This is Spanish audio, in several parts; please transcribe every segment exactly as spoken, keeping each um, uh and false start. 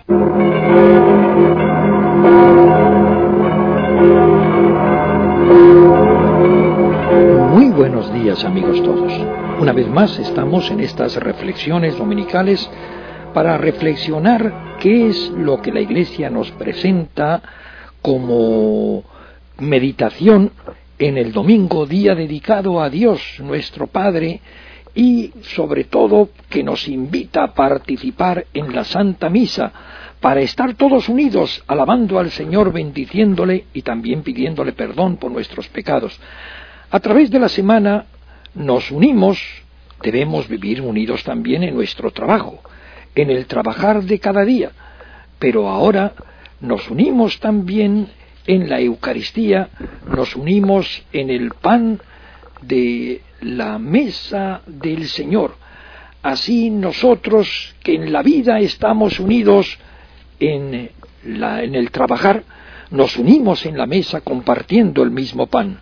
Muy buenos días, amigos todos. Una vez más estamos en estas reflexiones dominicales para reflexionar qué es lo que la Iglesia nos presenta como meditación en el domingo, día dedicado a Dios, nuestro Padre, y sobre todo que nos invita a participar en la Santa Misa para estar todos unidos, alabando al Señor, bendiciéndole y también pidiéndole perdón por nuestros pecados. A través de la semana nos unimos, debemos vivir unidos también en nuestro trabajo, en el trabajar de cada día, pero ahora nos unimos también en la Eucaristía, nos unimos en el pan de la mesa del Señor. Así nosotros que en la vida estamos unidos en, la, en el trabajar, nos unimos en la mesa compartiendo el mismo pan.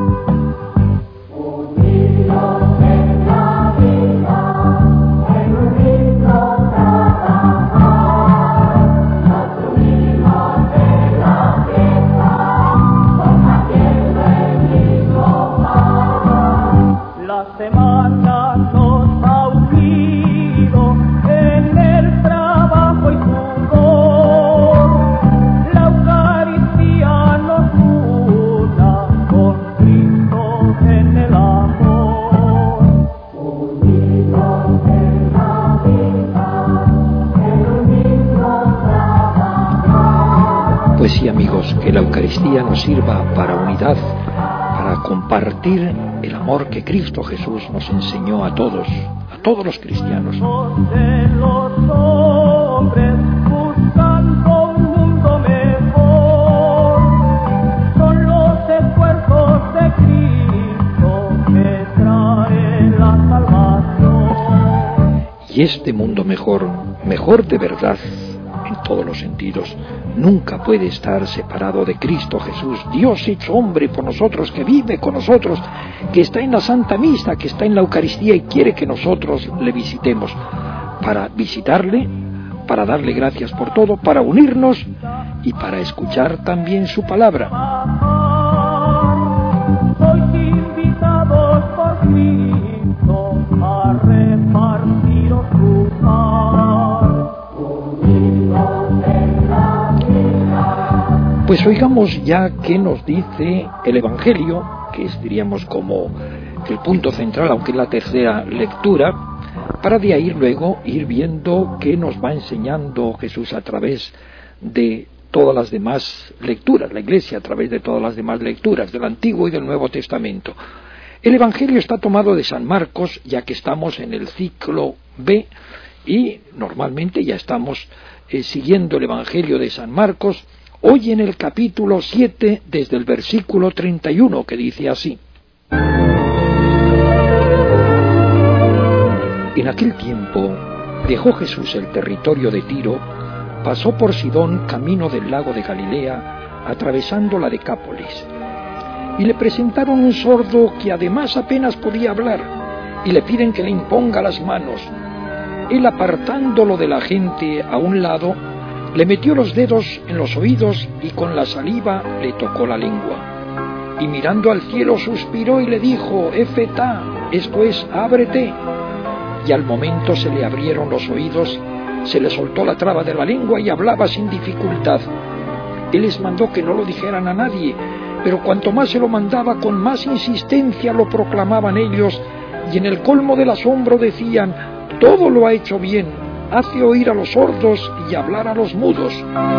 Pues sí, amigos, que la Eucaristía nos sirva para unidad, para compartir el amor que Cristo Jesús nos enseñó a todos, a todos los cristianos. Y este mundo mejor, mejor de verdad, en todos los sentidos, nunca puede estar separado de Cristo Jesús, Dios hecho hombre por nosotros, que vive con nosotros, que está en la Santa Misa, que está en la Eucaristía y quiere que nosotros le visitemos, para visitarle, para darle gracias por todo, para unirnos y para escuchar también su palabra. Sois invitados por Cristo a repartiros su pan. Pues oigamos ya qué nos dice el Evangelio, que es, diríamos, como el punto central, aunque es la tercera lectura, para de ahí luego ir viendo qué nos va enseñando Jesús a través de todas las demás lecturas, la Iglesia a través de todas las demás lecturas del Antiguo y del Nuevo Testamento. El Evangelio está tomado de San Marcos, ya que estamos en el ciclo B, y normalmente ya estamos eh, siguiendo el Evangelio de San Marcos, hoy en el capítulo siete, desde el versículo treinta y uno, que dice así: En aquel tiempo dejó Jesús el territorio de Tiro, pasó por Sidón camino del lago de Galilea, atravesando la Decápolis. Y le presentaron un sordo que además apenas podía hablar, y le piden que le imponga las manos. Él, apartándolo de la gente a un lado, le metió los dedos en los oídos y con la saliva le tocó la lengua. Y mirando al cielo suspiró y le dijo: Efetá, esto es, ábrete. Y al momento se le abrieron los oídos, se le soltó la traba de la lengua y hablaba sin dificultad. Él les mandó que no lo dijeran a nadie, pero cuanto más se lo mandaba, con más insistencia lo proclamaban ellos, y en el colmo del asombro decían: todo lo ha hecho bien, hace oír a los sordos y hablar a los mudos.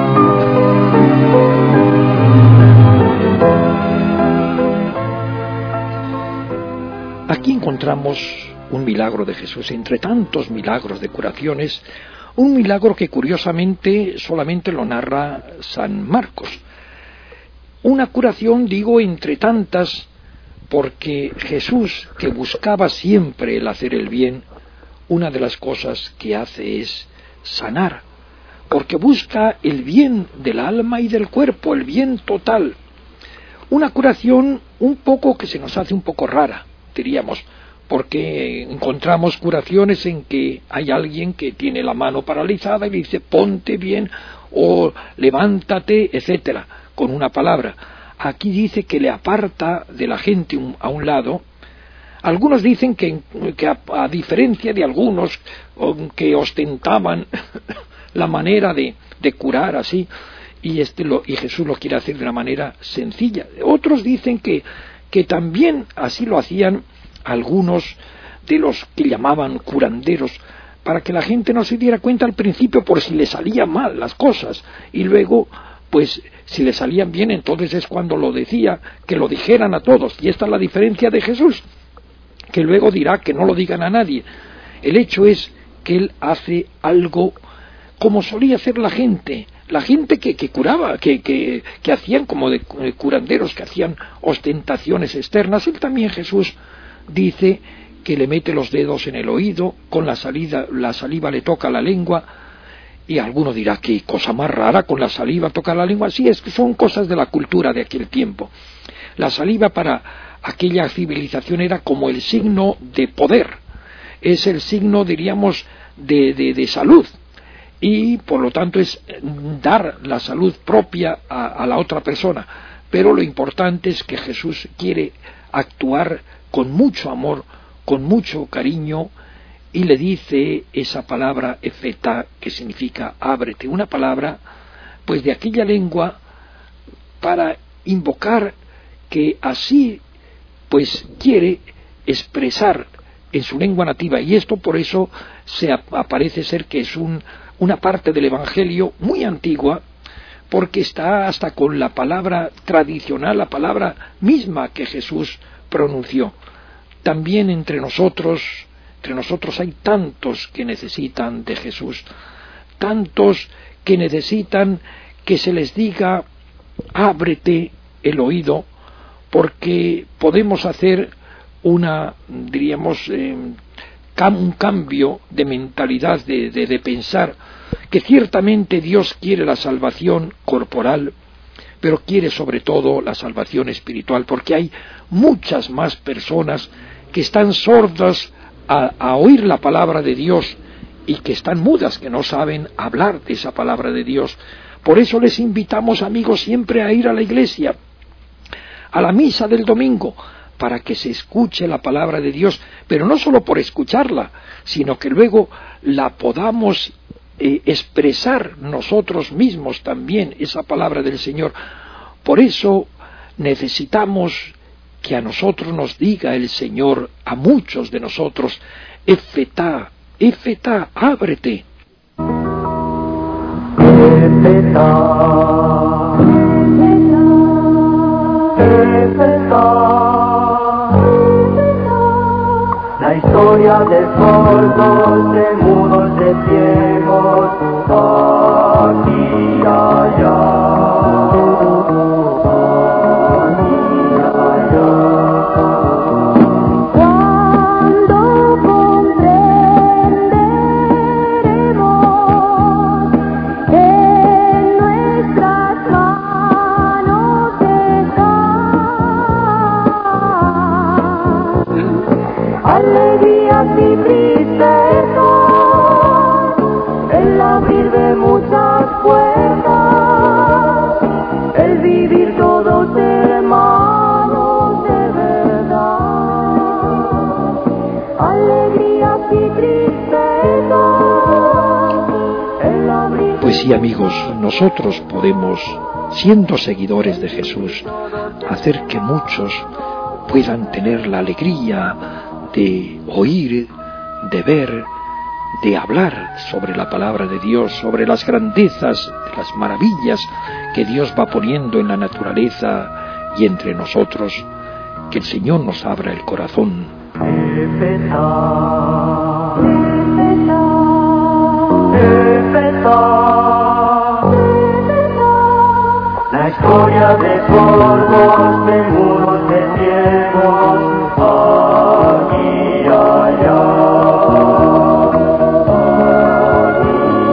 Aquí encontramos un milagro de Jesús, entre tantos milagros de curaciones, un milagro que curiosamente solamente lo narra San Marcos. Una curación, digo, entre tantas, porque Jesús, que buscaba siempre el hacer el bien, una de las cosas que hace es sanar, porque busca el bien del alma y del cuerpo, el bien total. Una curación un poco que se nos hace un poco rara, diríamos, porque encontramos curaciones en que hay alguien que tiene la mano paralizada y le dice ponte bien o levántate, etcétera, con una palabra. Aquí dice que le aparta de la gente un, a un lado. Algunos dicen que, que a, a diferencia de algunos que ostentaban la manera de, de curar así, y, este lo, y Jesús lo quiere hacer de una manera sencilla. Otros dicen que, que también así lo hacían algunos de los que llamaban curanderos, para que la gente no se diera cuenta al principio por si le salían mal las cosas, y luego, pues, si le salían bien, entonces es cuando lo decía, que lo dijeran a todos. Y esta es la diferencia de Jesús, que luego dirá que no lo digan a nadie. El hecho es que Él hace algo como solía hacer la gente, la gente que, que curaba, que, que, que hacían como de curanderos, que hacían ostentaciones externas. Él también, Jesús, dice que le mete los dedos en el oído, con la, salida, la saliva le toca la lengua, y alguno dirá, qué cosa más rara, con la saliva tocar la lengua. Sí, es que son cosas de la cultura de aquel tiempo. La saliva para aquella civilización era como el signo de poder, es el signo, diríamos, de, de, de salud, y por lo tanto es dar la salud propia a, a la otra persona. Pero lo importante es que Jesús quiere actuar con mucho amor, con mucho cariño, y le dice esa palabra efetá, que significa ábrete, una palabra pues de aquella lengua para invocar que así pues quiere expresar en su lengua nativa, y esto por eso se aparece ser que es un, una parte del Evangelio muy antigua, porque está hasta con la palabra tradicional, la palabra misma que Jesús pronunció. También entre nosotros, entre nosotros hay tantos que necesitan de Jesús, tantos que necesitan que se les diga ábrete el oído, porque podemos hacer una, diríamos, eh, cam, un cambio de mentalidad, de, de, de pensar que ciertamente Dios quiere la salvación corporal, pero quiere sobre todo la salvación espiritual, porque hay muchas más personas que están sordas a, a oír la palabra de Dios y que están mudas, que no saben hablar de esa palabra de Dios. Por eso les invitamos, amigos, siempre a ir a la iglesia, a la misa del domingo, para que se escuche la palabra de Dios, pero no solo por escucharla, sino que luego la podamos eh, expresar nosotros mismos también, esa palabra del Señor. Por eso necesitamos que a nosotros nos diga el Señor, a muchos de nosotros, efetá, efetá, ábrete. Efetá, efetá, la historia de sordos, de mudos, de ciegos, aquí y allá. Pues sí, amigos, nosotros podemos, siendo seguidores de Jesús, hacer que muchos puedan tener la alegría de oír, de ver, de hablar sobre la palabra de Dios, sobre las grandezas, las maravillas que Dios va poniendo en la naturaleza y entre nosotros. Que el Señor nos abra el corazón. Efetá, efetá, la historia de sordos, de mudos, de ciegos, aquí y allá, aquí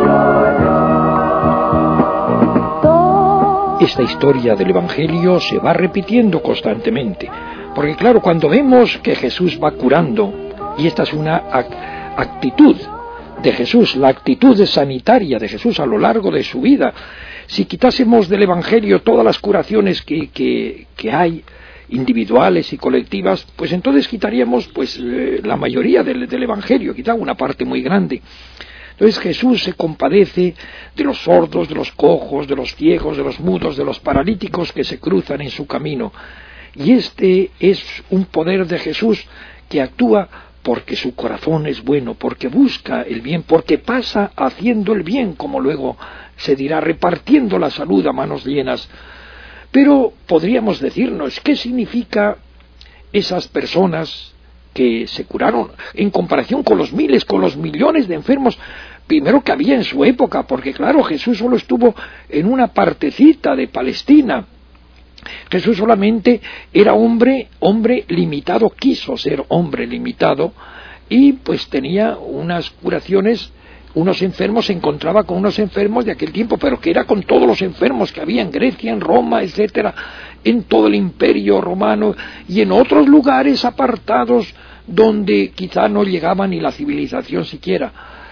y allá. Esta historia del Evangelio se va repitiendo constantemente, porque claro, cuando vemos que Jesús va curando Y esta es una actitud de Jesús, la actitud sanitaria de Jesús a lo largo de su vida. Si quitásemos del Evangelio todas las curaciones que, que, que hay, individuales y colectivas, pues entonces quitaríamos pues eh, la mayoría del, del Evangelio, quizá una parte muy grande. Entonces Jesús se compadece de los sordos, de los cojos, de los ciegos, de los mudos, de los paralíticos que se cruzan en su camino. Y este es un poder de Jesús que actúa porque su corazón es bueno, porque busca el bien, porque pasa haciendo el bien, como luego se dirá, repartiendo la salud a manos llenas. Pero podríamos decirnos, ¿qué significa esas personas que se curaron en comparación con los miles, con los millones de enfermos, primero que había en su época? Porque claro, Jesús solo estuvo en una partecita de Palestina. Jesús solamente era hombre, hombre limitado, quiso ser hombre limitado, y pues tenía unas curaciones, unos enfermos, se encontraba con unos enfermos de aquel tiempo, pero que era con todos los enfermos que había en Grecia, en Roma, etcétera, en todo el imperio romano y en otros lugares apartados donde quizá no llegaba ni la civilización siquiera.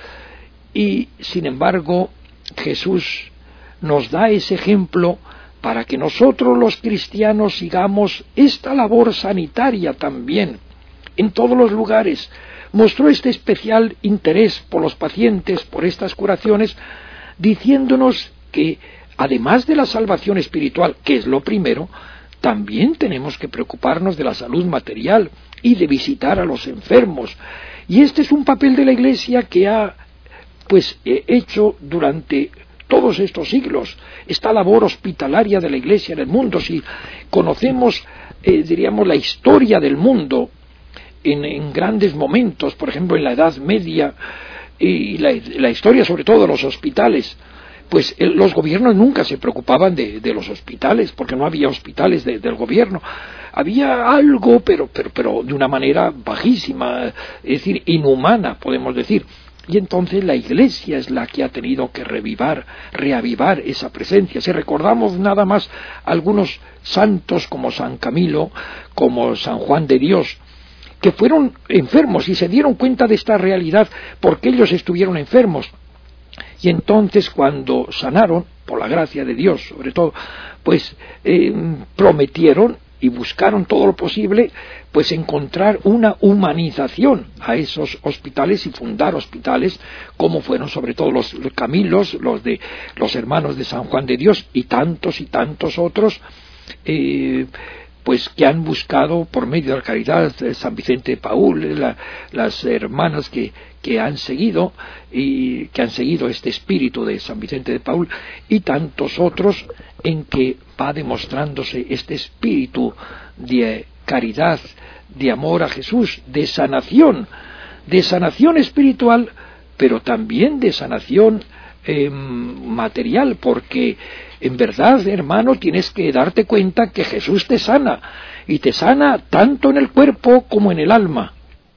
Y sin embargo, Jesús nos da ese ejemplo para que nosotros los cristianos sigamos esta labor sanitaria también en todos los lugares. Mostró este especial interés por los pacientes, por estas curaciones, diciéndonos que además de la salvación espiritual, que es lo primero, también tenemos que preocuparnos de la salud material y de visitar a los enfermos. Y este es un papel de la Iglesia que ha pues hecho durante todos estos siglos, esta labor hospitalaria de la Iglesia en el mundo. Si conocemos, eh, diríamos, la historia del mundo en, en grandes momentos, por ejemplo en la Edad Media, y la, la historia sobre todo de los hospitales, pues eh, los gobiernos nunca se preocupaban de, de los hospitales, porque no había hospitales de, del gobierno. Había algo, pero, pero, pero de una manera bajísima, es decir, inhumana, podemos decir. Y entonces la Iglesia es la que ha tenido que revivar, reavivar esa presencia. Si recordamos nada más algunos santos como San Camilo, como San Juan de Dios, que fueron enfermos y se dieron cuenta de esta realidad porque ellos estuvieron enfermos. Y entonces cuando sanaron, por la gracia de Dios sobre todo, pues eh, prometieron y buscaron todo lo posible, pues encontrar una humanización a esos hospitales y fundar hospitales, como fueron sobre todo los, los Camilos, los de los hermanos de San Juan de Dios y tantos y tantos otros, eh, pues que han buscado por medio de la caridad, San Vicente de Paúl, la, las hermanas que, que han seguido y que han seguido este espíritu de San Vicente de Paúl y tantos otros, en que va demostrándose este espíritu de caridad, de amor a Jesús, de sanación, de sanación espiritual, pero también de sanación eh, material, porque en verdad, hermano, tienes que darte cuenta que Jesús te sana, y te sana tanto en el cuerpo como en el alma.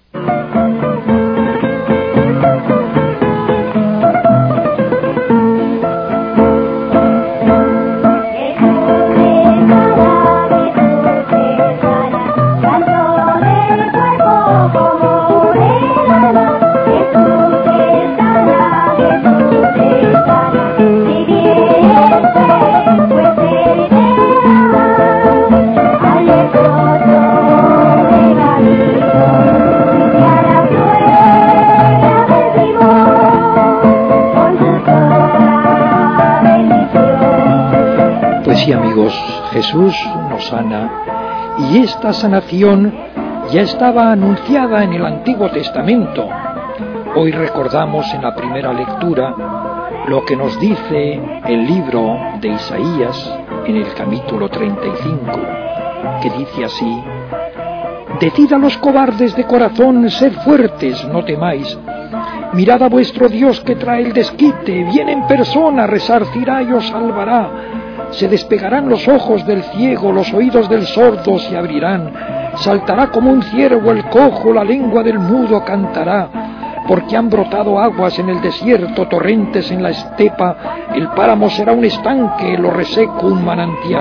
Sí, amigos, Jesús nos sana, y esta sanación ya estaba anunciada en el Antiguo Testamento. Hoy recordamos en la primera lectura lo que nos dice el libro de Isaías en el capítulo treinta y cinco, que dice así: Decid a los cobardes de corazón, sed fuertes, no temáis. Mirad a vuestro Dios que trae el desquite, viene en persona, resarcirá y os salvará. Se despegarán los ojos del ciego, los oídos del sordo se abrirán. Saltará como un ciervo el cojo, la lengua del mudo cantará. Porque han brotado aguas en el desierto, torrentes en la estepa. El páramo será un estanque, lo reseco un manantial.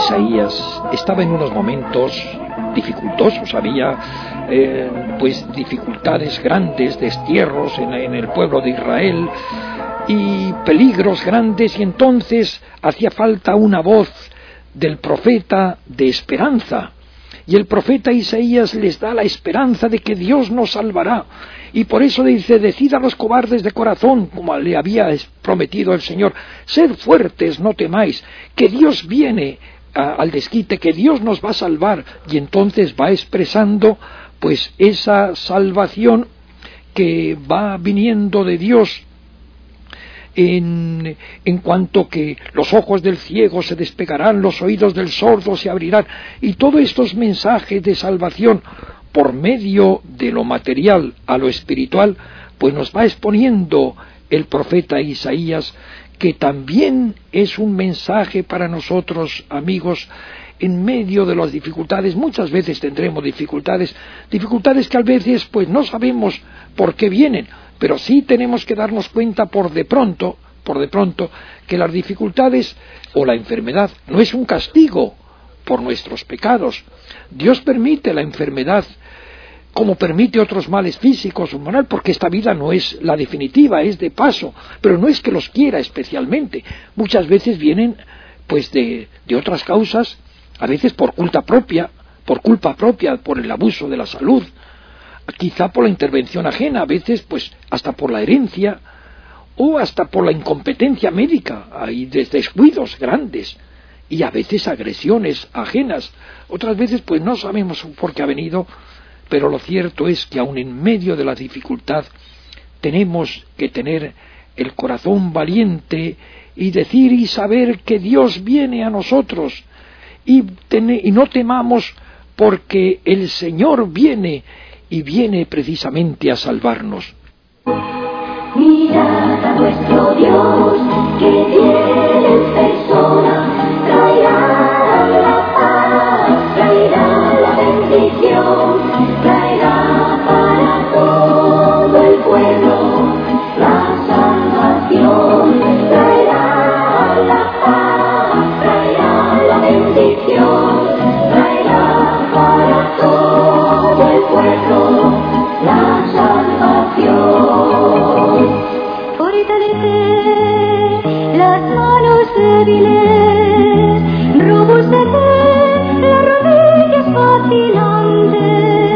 Isaías estaba en unos momentos dificultosos, había eh, pues dificultades grandes, destierros en, en el pueblo de Israel y peligros grandes, y entonces hacía falta una voz del profeta de esperanza. Y el profeta Isaías les da la esperanza de que Dios nos salvará. Y por eso dice: decid a los cobardes de corazón, como le había prometido el Señor, sed fuertes, no temáis, que Dios viene a, al desquite, que Dios nos va a salvar. Y entonces va expresando pues esa salvación que va viniendo de Dios, En, en cuanto que los ojos del ciego se despegarán, los oídos del sordo se abrirán, y todos estos mensajes de salvación por medio de lo material a lo espiritual, pues nos va exponiendo el profeta Isaías, que también es un mensaje para nosotros, amigos, en medio de las dificultades. Muchas veces tendremos dificultades, dificultades que a veces pues no sabemos por qué vienen, pero sí tenemos que darnos cuenta por de pronto, por de pronto, que las dificultades o la enfermedad no es un castigo por nuestros pecados. Dios permite la enfermedad, como permite otros males físicos o morales, porque esta vida no es la definitiva, es de paso, pero no es que los quiera especialmente. Muchas veces vienen pues de, de otras causas, a veces por culpa propia, por culpa propia, por el abuso de la salud, quizá por la intervención ajena, a veces pues hasta por la herencia o hasta por la incompetencia médica. Hay descuidos grandes y a veces agresiones ajenas. Otras veces pues no sabemos por qué ha venido, pero lo cierto es que aun en medio de la dificultad tenemos que tener el corazón valiente y decir y saber que Dios viene a nosotros, y, ten- y no temamos, porque el Señor viene, y viene precisamente a salvarnos. Mirad a vuestro Dios, que viene en persona, traerá la paz, traerá la bendición, traerá para todo el pueblo la salvación, traerá la paz, traerá la bendición, traerá para todo el pueblo la salvación. Fortalecer las manos débiles, robustecer las rodillas vacilantes,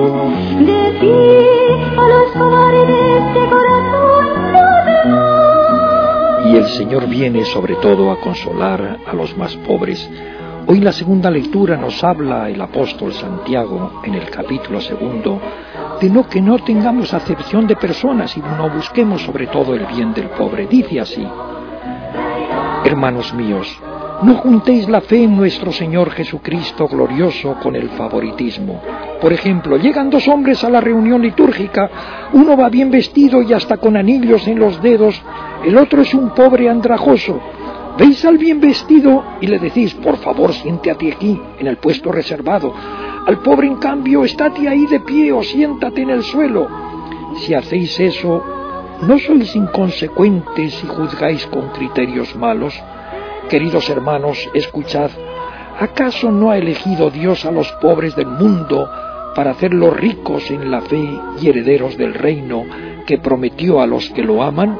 decir a los cobardes de corazón no temáis. Y el Señor viene sobre todo a consolar a los más pobres. Hoy la segunda lectura nos habla el apóstol Santiago en el capítulo segundo de no que no tengamos acepción de personas y no busquemos sobre todo el bien del pobre. Dice así: hermanos míos, no juntéis la fe en nuestro Señor Jesucristo glorioso con el favoritismo. Por ejemplo, llegan dos hombres a la reunión litúrgica, uno va bien vestido y hasta con anillos en los dedos, el otro es un pobre andrajoso. Veis al bien vestido y le decís: por favor, siéntate aquí, en el puesto reservado. Al pobre, en cambio, estate ahí de pie o siéntate en el suelo. Si hacéis eso, ¿no sois inconsecuentes y juzgáis con criterios malos? Queridos hermanos, escuchad. ¿Acaso no ha elegido Dios a los pobres del mundo para hacerlos ricos en la fe y herederos del reino que prometió a los que lo aman?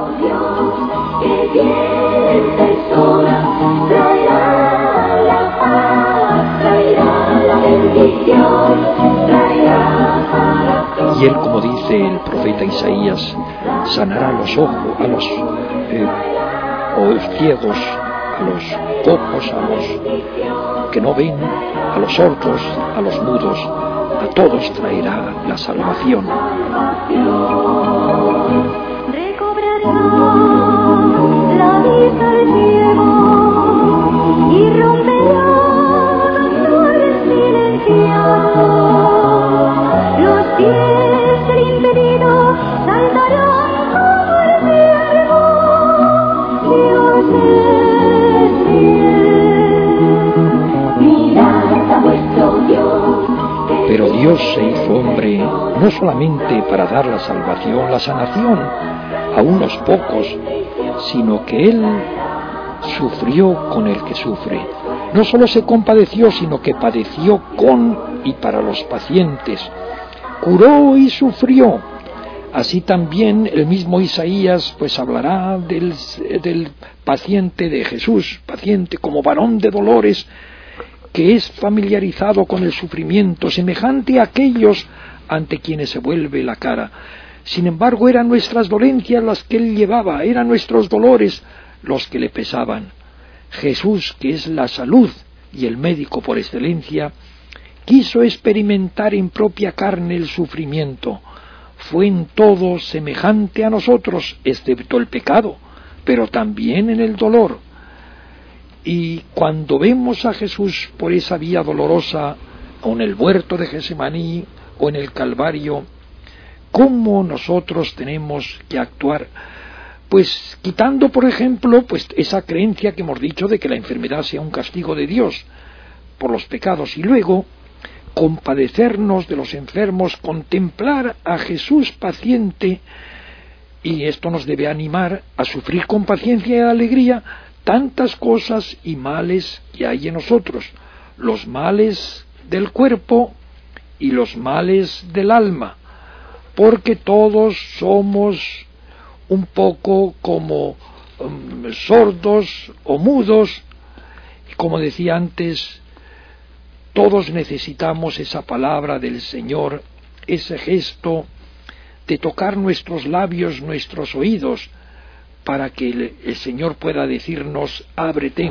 Y él, como dice el profeta Isaías, sanará los ojos, a los eh, o ciegos, a los cojos, a los que no ven, a los sordos, a los mudos, a todos traerá la salvación. La vista del ciego y romperá los dolores silenciados. Los pies del impedido saltarán como el ciervo. Dios es fiel. Mirad a vuestro Dios. Pero Dios se hizo hombre no solamente para dar la salvación, la sanación a unos pocos, sino que Él sufrió con el que sufre. No solo se compadeció, sino que padeció con y para los pacientes. Curó y sufrió. Así también el mismo Isaías pues hablará del, del paciente de Jesús, paciente como varón de dolores, que es familiarizado con el sufrimiento, semejante a aquellos ante quienes se vuelve la cara. Sin embargo, eran nuestras dolencias las que él llevaba, eran nuestros dolores los que le pesaban. Jesús, que es la salud y el médico por excelencia, quiso experimentar en propia carne el sufrimiento. Fue en todo semejante a nosotros, excepto el pecado, pero también en el dolor. Y cuando vemos a Jesús por esa vía dolorosa, o en el huerto de Getsemaní, o en el Calvario, ¿cómo nosotros tenemos que actuar? Pues quitando, por ejemplo, pues esa creencia que hemos dicho de que la enfermedad sea un castigo de Dios por los pecados, y luego compadecernos de los enfermos, contemplar a Jesús paciente, y esto nos debe animar a sufrir con paciencia y alegría tantas cosas y males que hay en nosotros, los males del cuerpo y los males del alma, porque todos somos un poco como um, sordos o mudos, y como decía antes, todos necesitamos esa palabra del Señor, ese gesto de tocar nuestros labios, nuestros oídos, para que el, el Señor pueda decirnos, ábrete,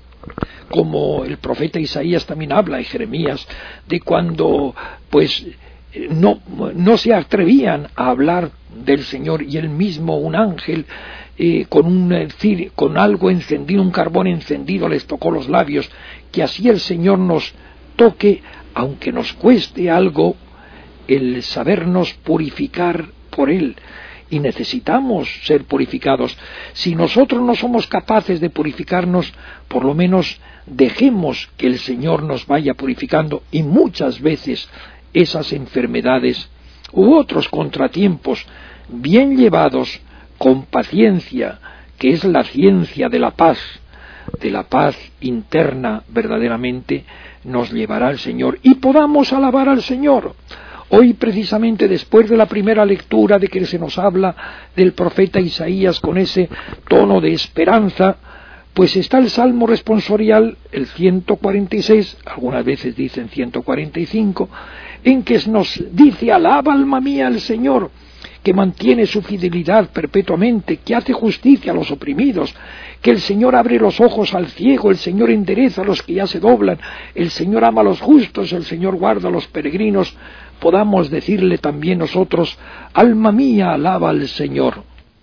como el profeta Isaías también habla, y Jeremías, de cuando pues no, no se atrevían a hablar del Señor, y él mismo, un ángel, eh, con, un, con algo encendido, un carbón encendido, les tocó los labios, que así el Señor nos toque, aunque nos cueste algo, el sabernos purificar por Él. Y necesitamos ser purificados. Si nosotros no somos capaces de purificarnos, por lo menos dejemos que el Señor nos vaya purificando, y muchas veces esas enfermedades u otros contratiempos, bien llevados con paciencia, que es la ciencia de la paz, de la paz interna verdaderamente, nos llevará al Señor y podamos alabar al Señor. Hoy, precisamente después de la primera lectura de que se nos habla del profeta Isaías con ese tono de esperanza, pues está el Salmo responsorial, el ciento cuarenta y seis, algunas veces dicen ciento cuarenta y cinco, en que nos dice: alaba alma mía al Señor, que mantiene su fidelidad perpetuamente, que hace justicia a los oprimidos, que el Señor abre los ojos al ciego, el Señor endereza a los que ya se doblan, el Señor ama a los justos, el Señor guarda a los peregrinos. Podamos decirle también nosotros: alma mía, alaba al Señor.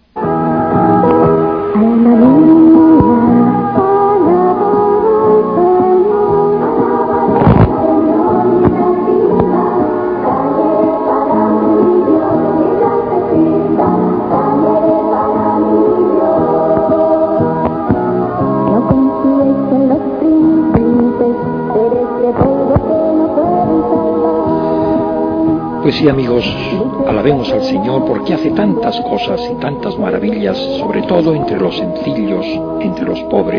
Pues sí, amigos, alabemos al Señor porque hace tantas cosas y tantas maravillas, sobre todo entre los sencillos, entre los pobres.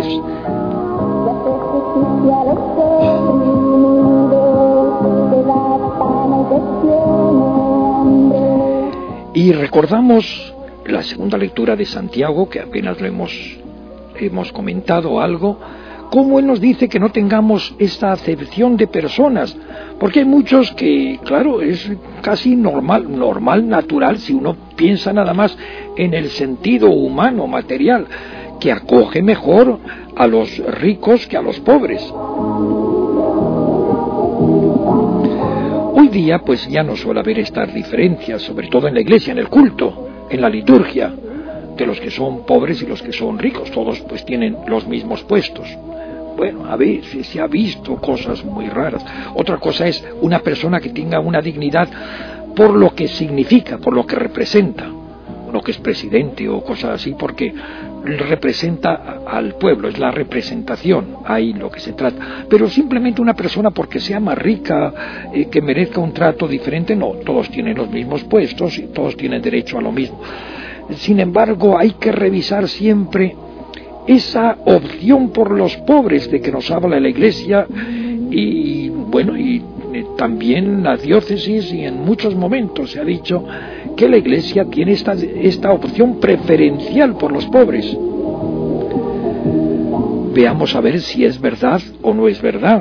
Y recordamos la segunda lectura de Santiago, que apenas lo hemos, hemos comentado algo, cómo Él nos dice que no tengamos esta acepción de personas, porque hay muchos que, claro, es casi normal, normal, natural, si uno piensa nada más en el sentido humano, material, que acoge mejor a los ricos que a los pobres. Hoy día, pues ya no suele haber estas diferencias, sobre todo en la iglesia, en el culto, en la liturgia, de los que son pobres y los que son ricos, todos pues tienen los mismos puestos. Bueno, a veces se ha visto cosas muy raras. Otra cosa es una persona que tenga una dignidad por lo que significa, por lo que representa, lo que es presidente o cosas así, porque representa al pueblo, es la representación, ahí lo que se trata. Pero simplemente una persona porque sea más rica, eh, que merezca un trato diferente, no, todos tienen los mismos puestos y todos tienen derecho a lo mismo. Sin embargo, hay que revisar siempre esa opción por los pobres de que nos habla la Iglesia, y bueno, y también la diócesis, y en muchos momentos se ha dicho que la Iglesia tiene esta, esta opción preferencial por los pobres. Veamos a ver si es verdad o no es verdad.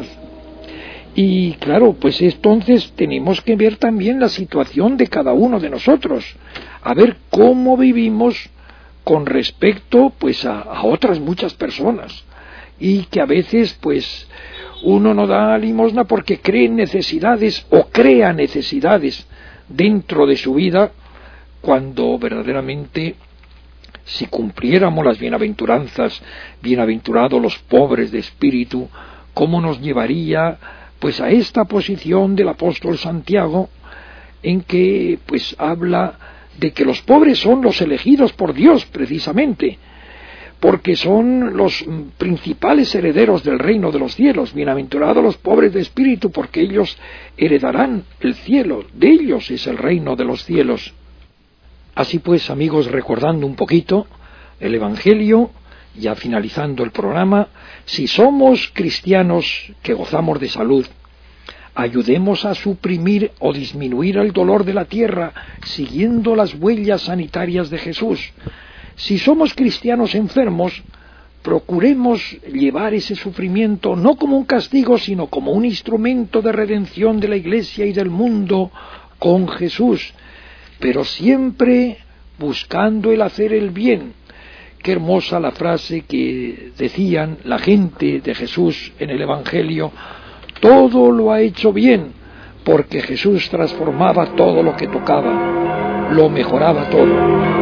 Y claro, pues entonces tenemos que ver también la situación de cada uno de nosotros, a ver cómo vivimos con respecto pues a, a otras muchas personas, y que a veces pues uno no da limosna porque cree necesidades o crea necesidades dentro de su vida, cuando verdaderamente, si cumpliéramos las bienaventuranzas, bienaventurados los pobres de espíritu, ¿cómo nos llevaría pues a esta posición del apóstol Santiago, en que pues habla de que los pobres son los elegidos por Dios precisamente, porque son los principales herederos del reino de los cielos? Bienaventurados los pobres de espíritu, porque ellos heredarán el cielo, de ellos es el reino de los cielos. Así pues, amigos, recordando un poquito el Evangelio, ya finalizando el programa, si somos cristianos que gozamos de salud, ayudemos a suprimir o disminuir el dolor de la tierra siguiendo las huellas sanitarias de Jesús. Si somos cristianos enfermos, procuremos llevar ese sufrimiento no como un castigo, sino como un instrumento de redención de la Iglesia y del mundo con Jesús, pero siempre buscando el hacer el bien. Qué hermosa la frase que decían la gente de Jesús en el Evangelio: todo lo ha hecho bien, porque Jesús transformaba todo lo que tocaba, lo mejoraba todo.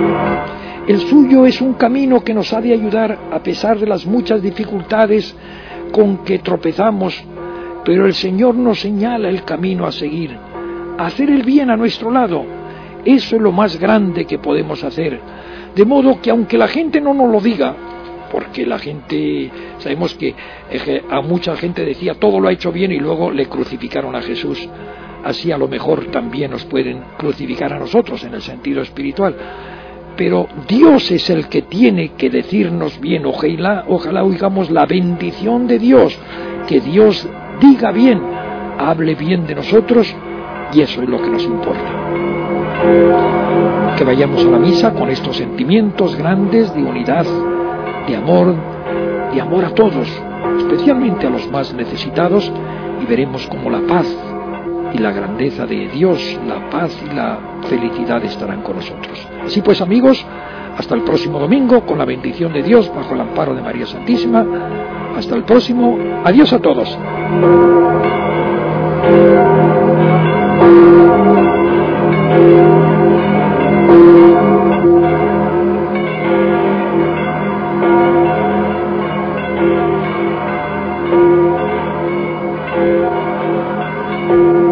El suyo es un camino que nos ha de ayudar a pesar de las muchas dificultades con que tropezamos, pero el Señor nos señala el camino a seguir, a hacer el bien a nuestro lado. Eso es lo más grande que podemos hacer, de modo que aunque la gente no nos lo diga, porque la gente, sabemos que a mucha gente decía todo lo ha hecho bien y luego le crucificaron a Jesús, así a lo mejor también nos pueden crucificar a nosotros en el sentido espiritual, pero Dios es el que tiene que decirnos bien. Ojalá, ojalá oigamos la bendición de Dios, que Dios diga bien, hable bien de nosotros, y eso es lo que nos importa. Que vayamos a la misa con estos sentimientos grandes de unidad, de amor, de amor a todos, especialmente a los más necesitados, y veremos cómo la paz y la grandeza de Dios, la paz y la felicidad estarán con nosotros. Así pues, amigos, hasta el próximo domingo, con la bendición de Dios, bajo el amparo de María Santísima. Hasta el próximo. Adiós a todos. Thank you.